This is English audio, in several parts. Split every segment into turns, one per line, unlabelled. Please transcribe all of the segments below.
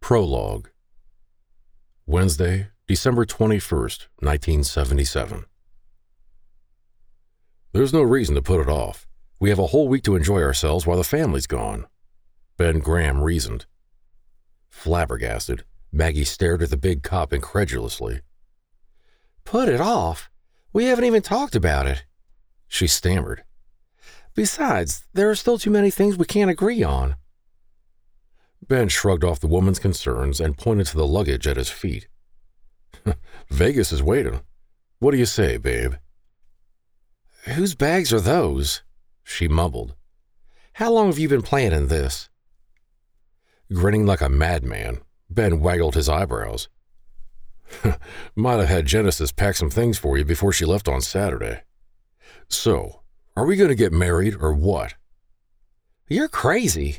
Prologue. Wednesday, December 21st, 1977. There's no reason to put it off. We have a whole week to enjoy ourselves while the family's gone, Ben Graham reasoned. Flabbergasted, Maggie stared at the big cop incredulously.
Put it off? We haven't even talked about it,
she stammered.
Besides, there are still too many things we can't agree on.
Ben shrugged off the woman's concerns and pointed to the luggage at his feet. Vegas is waiting. What do you say, babe?
Whose bags are those? She mumbled. How long have you been planning this?
Grinning like a madman, Ben waggled his eyebrows. Might have had Genesis pack some things for you before she left on Saturday. So, are we going to get married or what?
You're crazy.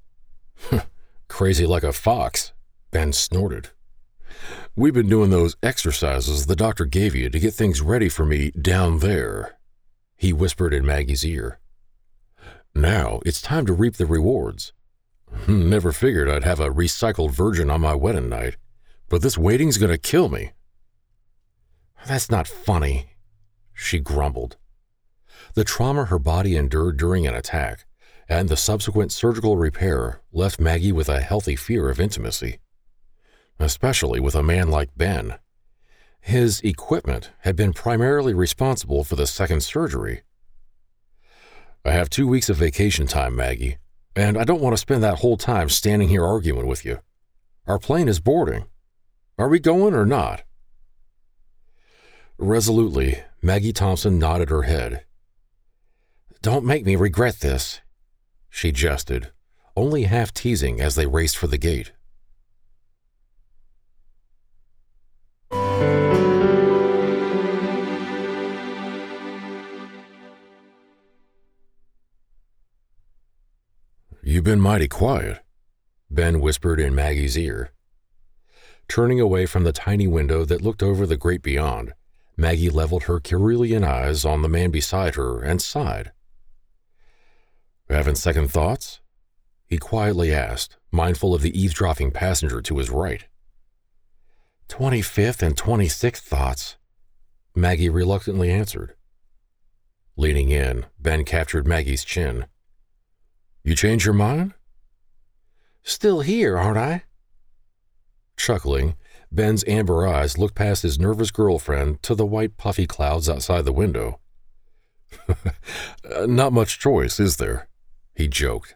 Crazy like a fox, Ben snorted. We've been doing those exercises the doctor gave you to get things ready for me down there, he whispered in Maggie's ear. Now it's time to reap the rewards. Never figured I'd have a recycled virgin on my wedding night, but this waiting's going to kill me.
That's not funny, she grumbled.
The trauma her body endured during an attack and the subsequent surgical repair left Maggie with a healthy fear of intimacy, especially with a man like Ben. His equipment had been primarily responsible for the second surgery. I have 2 weeks of vacation time, Maggie, and I don't want to spend that whole time standing here arguing with you. Our plane is boarding. Are we going or not? Resolutely, Maggie Thompson nodded her head.
Don't make me regret this,
she jested, only half teasing as they raced for the gate. You've been mighty quiet, Ben whispered in Maggie's ear. Turning away from the tiny window that looked over the great beyond, Maggie leveled her cerulean eyes on the man beside her and sighed. Having second thoughts? He quietly asked, mindful of the eavesdropping passenger to his right.
25th and 26th thoughts,
Maggie reluctantly answered. Leaning in, Ben captured Maggie's chin. You changed your mind?
Still here, aren't I?
Chuckling, Ben's amber eyes looked past his nervous girlfriend to the white puffy clouds outside the window. Not much choice, is there? He joked.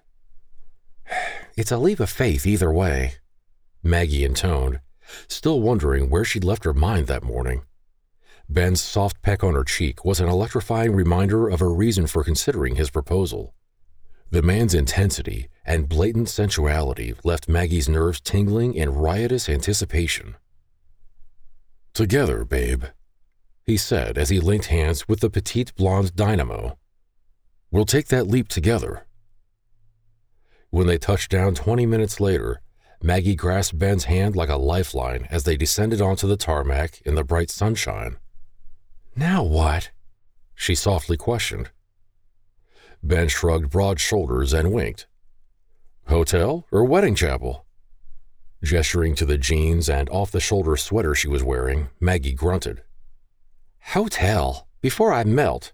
It's a leap of faith either way,
Maggie intoned, still wondering where she'd left her mind that morning. Ben's soft peck on her cheek was an electrifying reminder of her reason for considering his proposal. The man's intensity and blatant sensuality left Maggie's nerves tingling in riotous anticipation. Together, babe, he said as he linked hands with the petite blonde dynamo. We'll take that leap together. When they touched down 20 minutes later, Maggie grasped Ben's hand like a lifeline as they descended onto the tarmac in the bright sunshine.
Now what?
She softly questioned. Ben shrugged broad shoulders and winked. Hotel or wedding chapel? Gesturing to the jeans and off-the-shoulder sweater she was wearing, Maggie grunted.
Hotel, before I melt.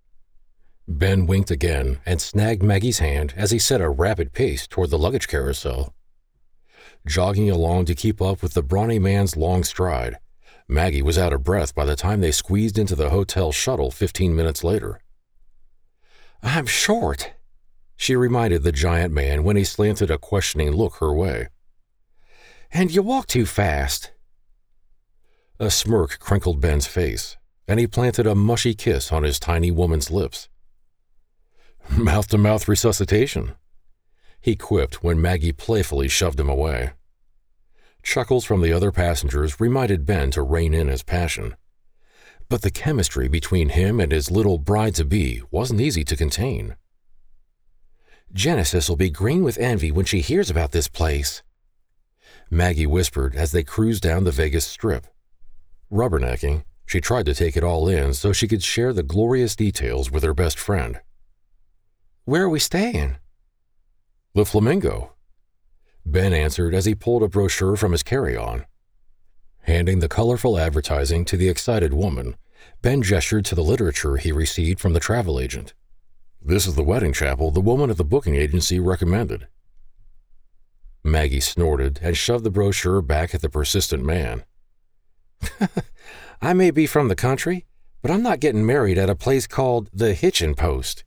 Ben winked again and snagged Maggie's hand as he set a rapid pace toward the luggage carousel. Jogging along to keep up with the brawny man's long stride, Maggie was out of breath by the time they squeezed into the hotel shuttle 15 minutes later.
I'm short,
she reminded the giant man when he slanted a questioning look her way.
And you walk too fast.
A smirk crinkled Ben's face, and he planted a mushy kiss on his tiny woman's lips. Mouth-to-mouth resuscitation, he quipped when Maggie playfully shoved him away. Chuckles from the other passengers reminded Ben to rein in his passion. But the chemistry between him and his little bride-to-be wasn't easy to contain.
Genesis will be green with envy when she hears about this place,
Maggie whispered as they cruised down the Vegas Strip. Rubbernecking, she tried to take it all in so she could share the glorious details with her best friend.
Where are we staying?
The Flamingo. Ben answered as he pulled a brochure from his carry-on. Handing the colorful advertising to the excited woman, Ben gestured to the literature he received from the travel agent. This is the wedding chapel the woman at the booking agency recommended. Maggie snorted and shoved the brochure back at the persistent man. I may be from the country, but I'm not getting married at a place called the Hitchin Post.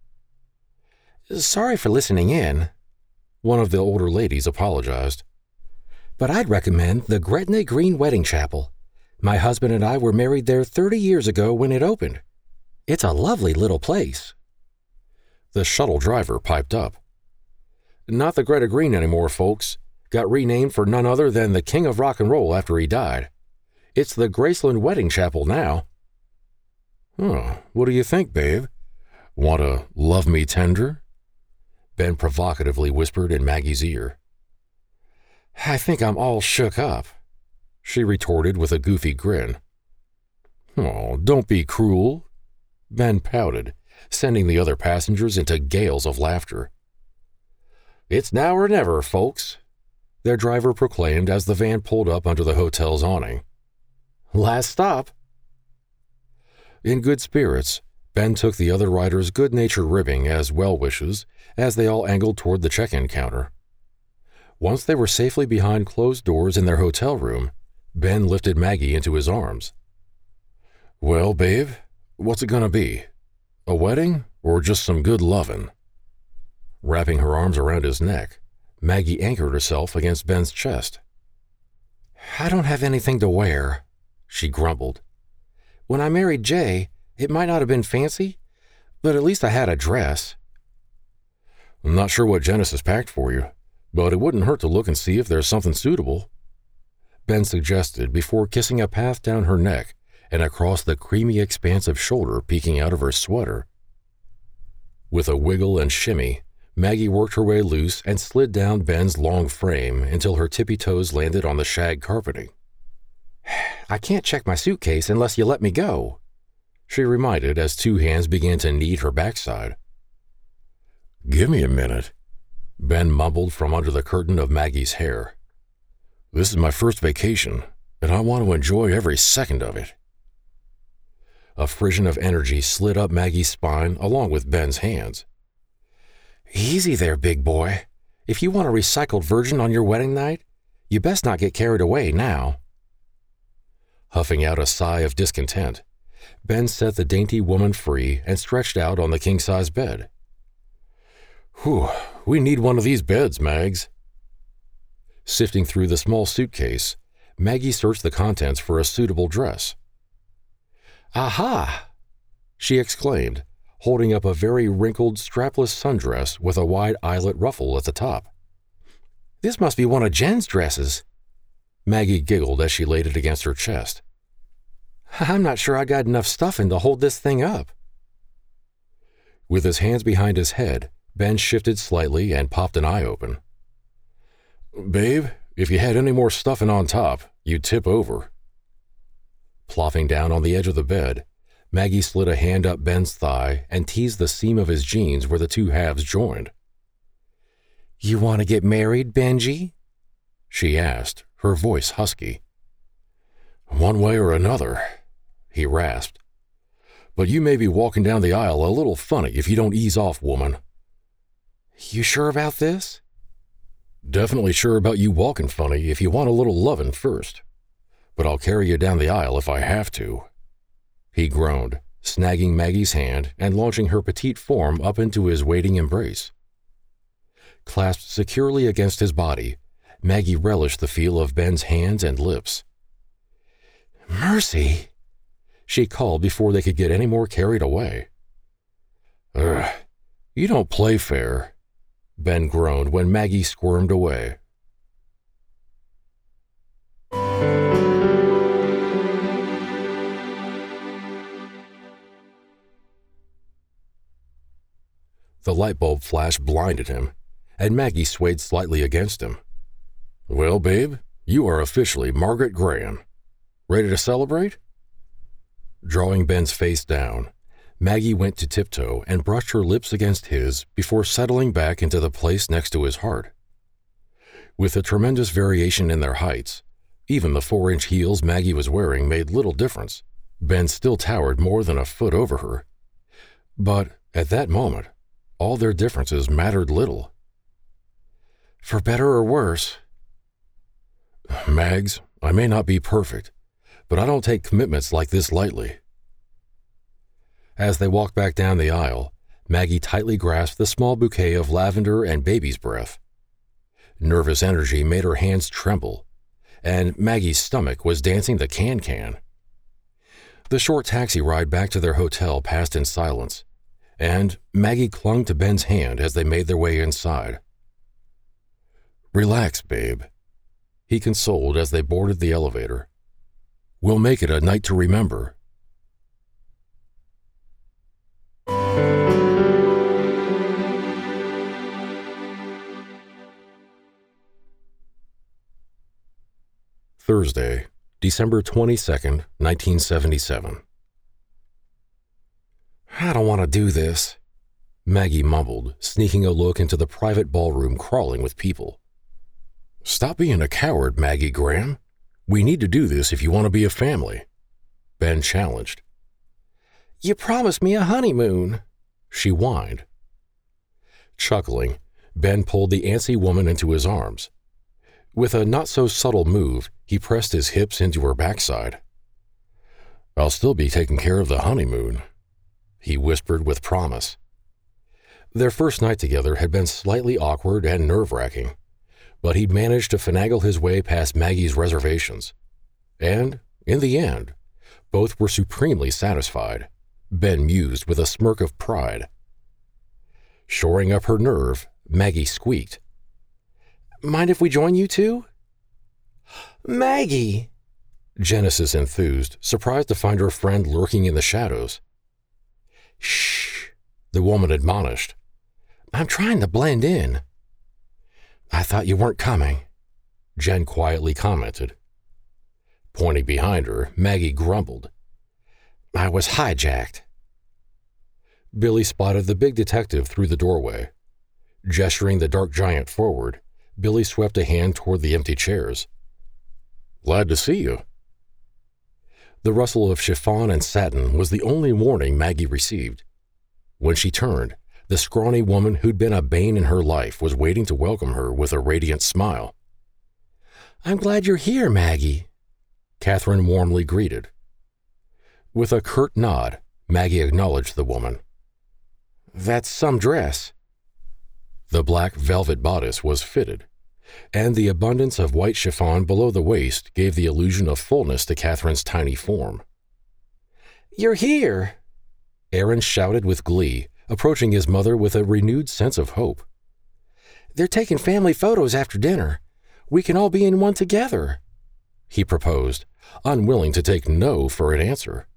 Sorry for listening in, one of the older ladies apologized. But I'd recommend the Gretna Green Wedding Chapel. My husband and I were married there 30 years ago when it opened. It's a lovely little place. The shuttle driver piped up. Not the Greta Green anymore, folks. Got renamed for none other than the king of rock and roll after he died. It's the Graceland Wedding Chapel now. What do you think, babe? Want to love me tender? Ben provocatively whispered in Maggie's ear. I think I'm all shook up, she retorted with a goofy grin. Oh, don't be cruel. Ben pouted, sending the other passengers into gales of laughter. It's now or never, folks, their driver proclaimed as the van pulled up under the hotel's awning. Last stop. In good spirits, Ben took the other riders' good-natured ribbing as well wishes as they all angled toward the check-in counter. Once they were safely behind closed doors in their hotel room, Ben lifted Maggie into his arms. Well, babe, what's it gonna be? A wedding or just some good lovin'? Wrapping her arms around his neck, Maggie anchored herself against Ben's chest. I don't have anything to wear, she grumbled. When I married Jay, it might not have been fancy, but at least I had a dress. I'm not sure what Genesis packed for you, but it wouldn't hurt to look and see if there's something suitable, Ben suggested before kissing a path down her neck and across the creamy expanse of shoulder peeking out of her sweater. With a wiggle and shimmy, Maggie worked her way loose and slid down Ben's long frame until her tippy toes landed on the shag carpeting. I can't check my suitcase unless you let me go, she reminded as two hands began to knead her backside. Give me a minute, Ben mumbled from under the curtain of Maggie's hair. This is my first vacation, and I want to enjoy every second of it. A frisson of energy slid up Maggie's spine along with Ben's hands. Easy there, big boy. If you want a recycled virgin on your wedding night, you best not get carried away now. Huffing out a sigh of discontent, Ben set the dainty woman free and stretched out on the king-size bed. Whew, we need one of these beds, Mags. Sifting through the small suitcase, Maggie searched the contents for a suitable dress. Aha! She exclaimed, holding up a very wrinkled, strapless sundress with a wide eyelet ruffle at the top. This must be one of Jen's dresses. Maggie giggled as she laid it against her chest. I'm not sure I got enough stuffing to hold this thing up. With his hands behind his head, Ben shifted slightly and popped an eye open. Babe, if you had any more stuffing on top, you'd tip over. Plopping down on the edge of the bed, Maggie slid a hand up Ben's thigh and teased the seam of his jeans where the two halves joined. You want to get married, Benji? She asked, her voice husky. One way or another, he rasped. But you may be walking down the aisle a little funny if you don't ease off, woman. You sure about this? Definitely sure about you walking funny if you want a little lovin' first. But I'll carry you down the aisle if I have to. He groaned, snagging Maggie's hand and launching her petite form up into his waiting embrace. Clasped securely against his body, Maggie relished the feel of Ben's hands and lips. Mercy, she called before they could get any more carried away. You don't play fair, Ben groaned when Maggie squirmed away. The light bulb flash blinded him, and Maggie swayed slightly against him. Well, babe, you are officially Margaret Graham. Ready to celebrate? Drawing Ben's face down, Maggie went to tiptoe and brushed her lips against his before settling back into the place next to his heart. With a tremendous variation in their heights, even the 4-inch heels Maggie was wearing made little difference. Ben still towered more than a foot over her. But at that moment, all their differences mattered little.
For better or worse?
Mags, I may not be perfect, but I don't take commitments like this lightly. As they walked back down the aisle, Maggie tightly grasped the small bouquet of lavender and baby's breath. Nervous energy made her hands tremble, and Maggie's stomach was dancing the can-can. The short taxi ride back to their hotel passed in silence, and Maggie clung to Ben's hand as they made their way inside.
Relax, babe, he consoled as they boarded the elevator.
We'll make it a night to remember. Thursday, December 22nd, 1977.
I don't want to do this,
Maggie mumbled, sneaking a look into the private ballroom crawling with people.
Stop being a coward, Maggie Graham. We need to do this if you want to be a family, Ben challenged.
You promised me a honeymoon,
she whined. Chuckling, Ben pulled the antsy woman into his arms. With a not-so-subtle move, he pressed his hips into her backside.
I'll still be taking care of the honeymoon, he whispered with promise.
Their first night together had been slightly awkward and nerve-wracking, but he'd managed to finagle his way past Maggie's reservations. And, in the end, both were supremely satisfied, Ben mused with a smirk of pride. Shoring up her nerve, Maggie squeaked.
Mind if we join you two?
Maggie!
Genesis enthused, surprised to find her friend lurking in the shadows.
Shh,
the woman admonished.
I'm trying to blend in.
I thought you weren't coming,
Jen quietly commented. Pointing behind her, Maggie grumbled.
I was hijacked.
Billy spotted the big detective through the doorway. Gesturing the dark giant forward, Billy swept a hand toward the empty chairs.
Glad to see you.
The rustle of chiffon and satin was the only warning Maggie received. When she turned, the scrawny woman who'd been a bane in her life was waiting to welcome her with a radiant smile.
I'm glad you're here, Maggie,
Catherine warmly greeted. With a curt nod, Maggie acknowledged the woman.
That's some dress.
The black velvet bodice was fitted, and the abundance of white chiffon below the waist gave the illusion of fullness to Catherine's tiny form.
You're here,
Aaron shouted with glee, approaching his mother with a renewed sense of hope.
They're taking family photos after dinner. We can all be in one together,
he proposed, unwilling to take no for an answer.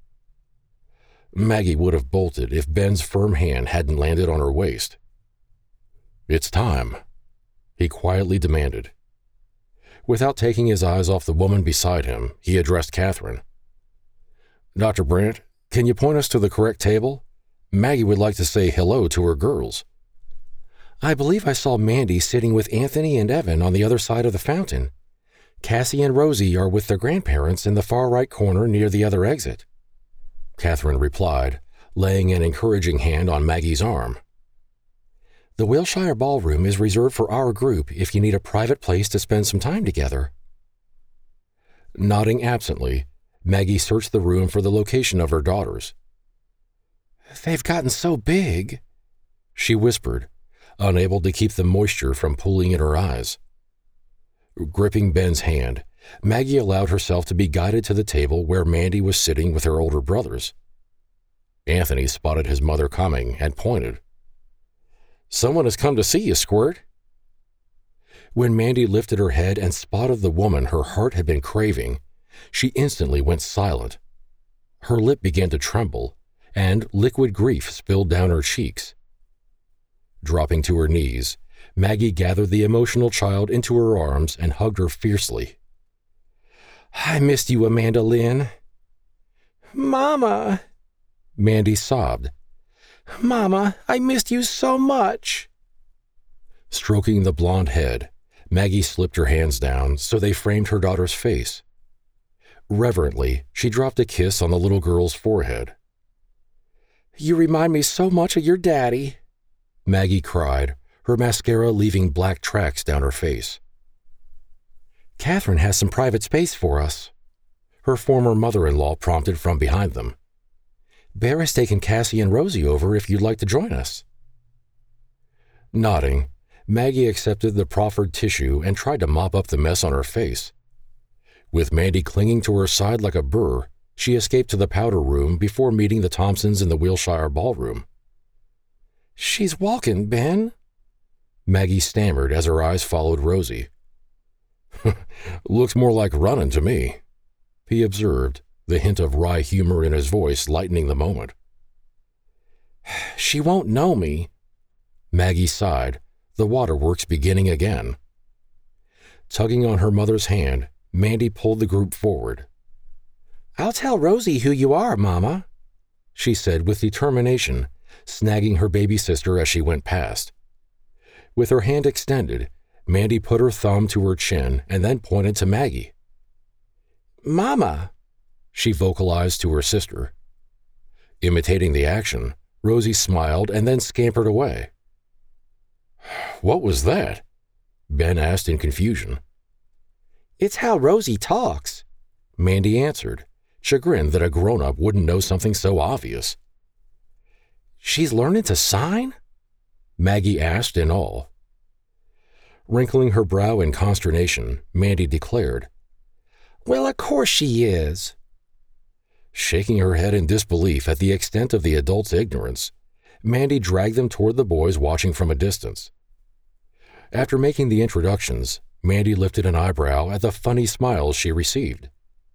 Maggie would have bolted if Ben's firm hand hadn't landed on her waist. It's time, he quietly demanded. Without taking his eyes off the woman beside him, he addressed Catherine. Dr. Brandt, can you point us to the correct table? Maggie would like to say hello to her girls.
I believe I saw Mandy sitting with Anthony and Evan on the other side of the fountain. Cassie and Rosie are with their grandparents in the far right corner near the other exit,
Catherine replied, laying an encouraging hand on Maggie's arm.
The Wilshire Ballroom is reserved for our group if you need a private place to spend some time together.
Nodding absently, Maggie searched the room for the location of her daughters.
They've gotten so big,
she whispered, unable to keep the moisture from pooling in her eyes. Gripping Ben's hand, Maggie allowed herself to be guided to the table where Mandy was sitting with her older brothers. Anthony spotted his mother coming and pointed.
Someone has come to see you, Squirt.
When Mandy lifted her head and spotted the woman her heart had been craving, she instantly went silent. Her lip began to tremble, and liquid grief spilled down her cheeks. Dropping to her knees, Maggie gathered the emotional child into her arms and hugged her fiercely.
I missed you, Amanda Lynn.
Mama,
Mandy sobbed.
Mama, I missed you so much.
Stroking the blonde head, Maggie slipped her hands down so they framed her daughter's face. Reverently, she dropped a kiss on the little girl's forehead.
"You remind me so much of your daddy,"
Maggie cried, her mascara leaving black tracks down her face.
"Catherine has some private space for us,"
her former mother-in-law prompted from behind them.
"Bear has taken Cassie and Rosie over if you'd like to join us."
Nodding, Maggie accepted the proffered tissue and tried to mop up the mess on her face. With Mandy clinging to her side like a burr, she escaped to the powder room before meeting the Thompsons in the Wilshire ballroom.
"She's walking, Ben,"
Maggie stammered as her eyes followed Rosie. "Looks more like running to me," he observed, the hint of wry humor in his voice lightening the moment.
"She won't know me,"
Maggie sighed, the waterworks beginning again. Tugging on her mother's hand, Mandy pulled the group forward.
"I'll tell Rosie who you are, Mama,"
she said with determination, snagging her baby sister as she went past. With her hand extended, Mandy put her thumb to her chin and then pointed to Maggie.
"Mama,"
she vocalized to her sister. Imitating the action, Rosie smiled and then scampered away. "What was that?" Ben asked in confusion.
"It's how Rosie talks,"
Mandy answered, chagrined that a grown-up wouldn't know something so obvious.
"She's learning to sign?"
Maggie asked in awe. Wrinkling her brow in consternation, Mandy declared,
"Well, of course she is."
Shaking her head in disbelief at the extent of the adults' ignorance, Mandy dragged them toward the boys watching from a distance. After making the introductions, Mandy lifted an eyebrow at the funny smiles she received.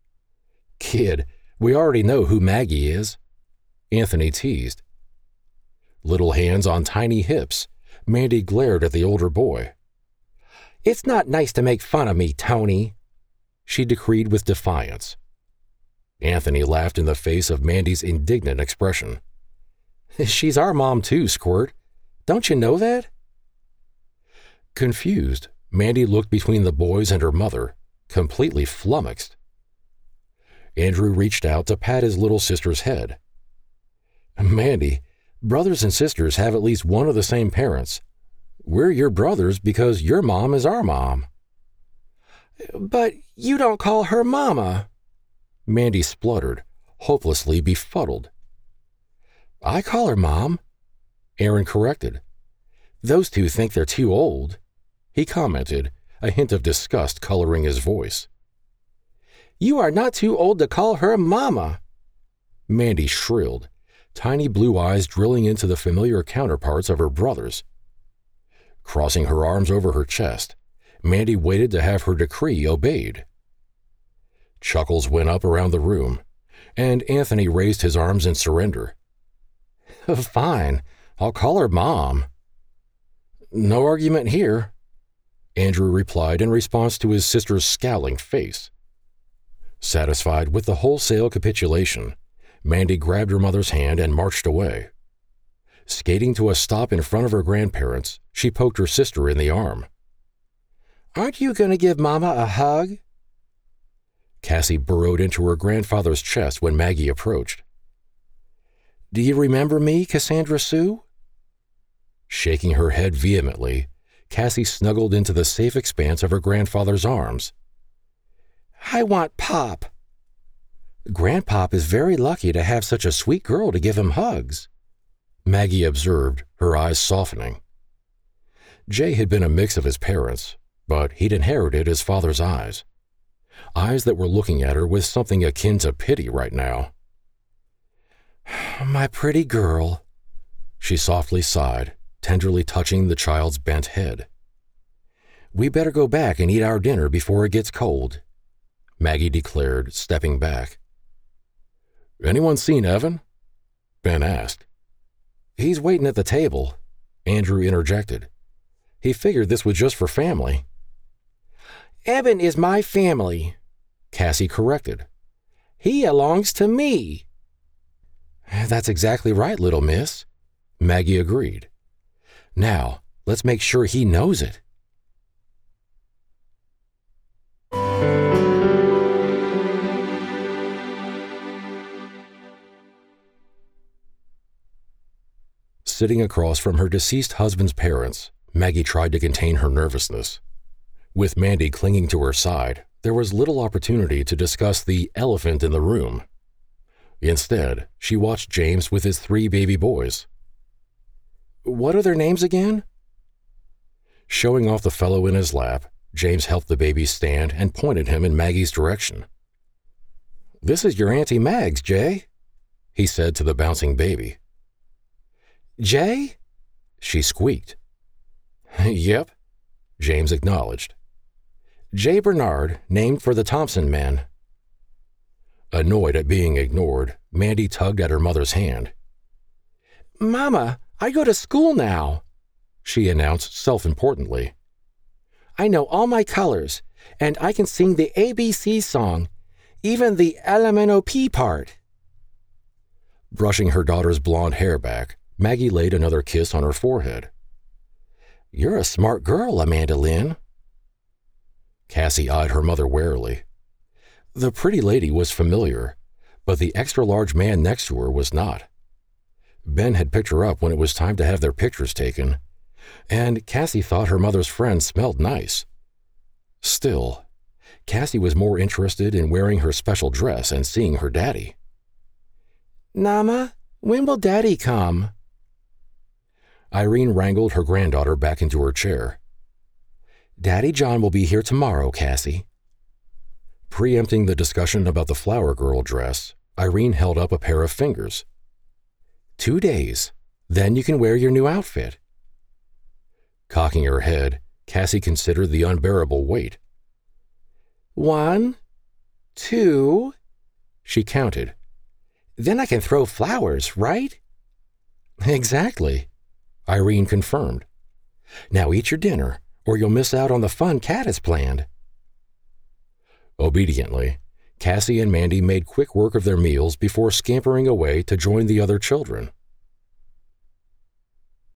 "Kid, we already know who Maggie is,"
Anthony teased. Little hands on tiny hips, Mandy glared at the older boy.
"It's not nice to make fun of me, Tony,"
she decreed with defiance. Anthony laughed in the face of Mandy's indignant expression.
"She's our mom too, Squirt. Don't you know that?"
Confused, Mandy looked between the boys and her mother, completely flummoxed. Andrew reached out to pat his little sister's head. "Mandy, brothers and sisters have at least one of the same parents. We're your brothers because your mom is our mom."
"But you don't call her Mama,"
Mandy spluttered, hopelessly befuddled.
"I call her Mom,"
Aaron corrected.
"Those two think they're too old,"
he commented, a hint of disgust coloring his voice.
"You are not too old to call her Mama,"
Mandy shrilled, tiny blue eyes drilling into the familiar counterparts of her brothers. Crossing her arms over her chest, Mandy waited to have her decree obeyed. Chuckles went up around the room, and Anthony raised his arms in surrender.
"Fine, I'll call her Mom."
"No argument here," Andrew replied in response to his sister's scowling face. Satisfied with the wholesale capitulation, Mandy grabbed her mother's hand and marched away. Skating to a stop in front of her grandparents, she poked her sister in the arm.
"Aren't you going to give Mama a hug?"
Cassie burrowed into her grandfather's chest when Maggie approached.
"Do you remember me, Cassandra Sue?"
Shaking her head vehemently, Cassie snuggled into the safe expanse of her grandfather's arms.
"I want Pop." "Grandpop is very lucky to have such a sweet girl to give him hugs,"
Maggie observed, her eyes softening. Jay had been a mix of his parents, but he'd inherited his father's eyes that were looking at her with something akin to pity right now.
"My pretty girl,"
she softly sighed, tenderly touching the child's bent head.
"We better go back and eat our dinner before it gets cold,"
Maggie declared, stepping back. "Anyone seen Evan?" Ben asked.
"He's waiting at the table,"
Andrew interjected. "He figured this was just for family."
"Evan is my family,"
Cassie corrected.
"He belongs to me."
"That's exactly right, little miss," Maggie agreed. "Now, let's make sure he knows it." Sitting across from her deceased husband's parents, Maggie tried to contain her nervousness. With Mandy clinging to her side, there was little opportunity to discuss the elephant in the room. Instead, she watched James with his 3 baby boys.
"What are their names again?"
Showing off the fellow in his lap, James helped the baby stand and pointed him in Maggie's direction.
"This is your Auntie Mags, Jay,"
he said to the bouncing baby.
"Jay?"
she squeaked. "Yep," James acknowledged.
"Jay Bernard, named for the Thompson men."
Annoyed at being ignored, Mandy tugged at her mother's hand.
"Mama, I go to school now,"
she announced self-importantly.
"I know all my colors, and I can sing the ABC song, even the LMNOP part."
Brushing her daughter's blonde hair back, Maggie laid another kiss on her forehead.
"You're a smart girl, Amanda Lynn."
Cassie eyed her mother warily. The pretty lady was familiar, but the extra-large man next to her was not. Ben had picked her up when it was time to have their pictures taken, and Cassie thought her mother's friend smelled nice. Still, Cassie was more interested in wearing her special dress and seeing her daddy.
"Mama, when will Daddy come?"
Irene wrangled her granddaughter back into her chair.
"Daddy John will be here tomorrow, Cassie."
Preempting the discussion about the flower girl dress, Irene held up a pair of fingers.
2 days. Then you can wear your new outfit."
Cocking her head, Cassie considered the unbearable weight.
1, 2,
she counted.
"Then I can throw flowers, right?"
"Exactly," Irene confirmed.
"Now eat your dinner, or you'll miss out on the fun Kat has planned."
Obediently, Cassie and Mandy made quick work of their meals before scampering away to join the other children.